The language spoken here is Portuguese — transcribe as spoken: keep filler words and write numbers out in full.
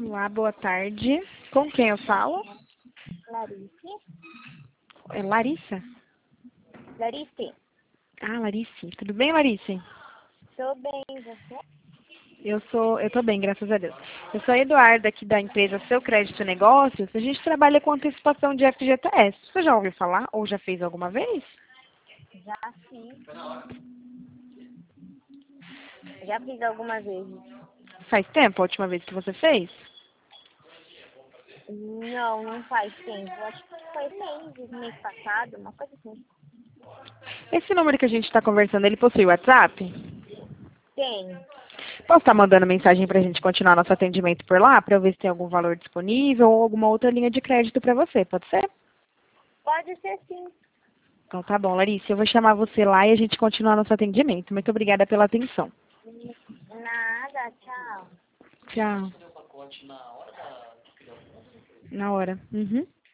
Olá, boa tarde. Com quem eu falo? Larice. É Larissa? Larice. Ah, Larice. Tudo bem, Larice? Tô bem, você? Eu sou, eu tô bem, graças a Deus. Eu sou a Eduarda, aqui da empresa Seu Crédito Negócios. A gente trabalha com antecipação de F G T S. Você já ouviu falar ou já fez alguma vez? Já fiz. Já fiz algumas vezes. Faz tempo a última vez que você fez? Não, não faz tempo. Acho que foi mês, mês passado, uma coisa assim. Esse número que a gente está conversando, ele possui WhatsApp? Tem. Posso estar mandando mensagem para a gente continuar nosso atendimento por lá, para eu ver se tem algum valor disponível ou alguma outra linha de crédito para você, pode ser? Pode ser sim. Então tá bom, Larissa, eu vou chamar você lá e a gente continua nosso atendimento. Muito obrigada pela atenção. Nada, tchau. Tchau. Na hora. Uhum.